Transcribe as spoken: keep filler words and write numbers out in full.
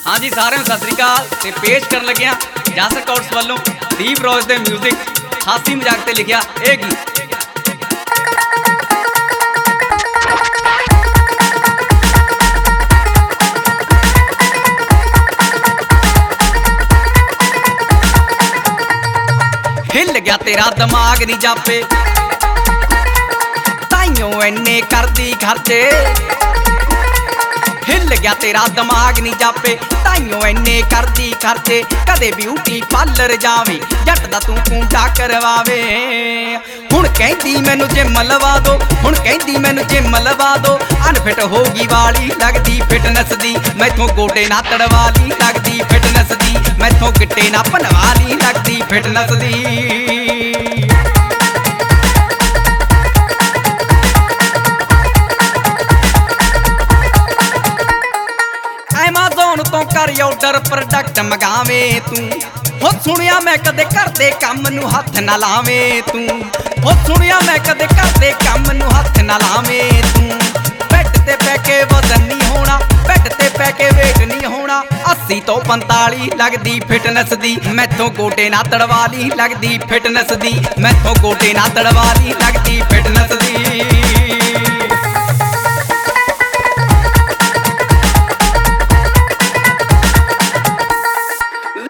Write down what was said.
हाँ जी सारे सत श्री अकाल ते पेश कर लग्या जस रिकॉर्ड्स वालों दीप रोज दे म्यूजिक हासी मजाक ते लिखिया ए गीत। हिल गया तेरा दिमाग नहीं जापे ताइयों इन्ने करदी खर्चे। हिल गया तेरा दिमाग नहीं जापे ताइयों इन्ने करदी खर्चे। कदे ब्यूटी पार्लर जावे जट दा तू कुंडा करवावे। हुण कहंदी मैनू जिम लवा दो हुण कहंदी मैनू जिम लवा दो। अनफिट होगी वाली लगदी फिटनेस दी मैथों गोडे ना तड़वाली लगदी फिटनेस दी मैथों गिट्टे ना पनवाली लगदी फिटनेस दी। एमेज़ॉन तो कर ऑर्डर प्रोडक्ट मंगावे तू हो सुनिया मैं कदे घर दे काम नू हथ ना लावे तू हो सुनिया मैं कदे घर दे काम नू हथ ना लावे तू। बैड ते पै के वजन नहीं होना बैड ते पै के वेट नहीं होना। अस्सी तो पंताली लगदी फिटनेस दी मैथों गोडे ना तड़वाली लगदी फिटनेस दी मैथों गोडे ना तड़वाली लगदी फिटनेस दी।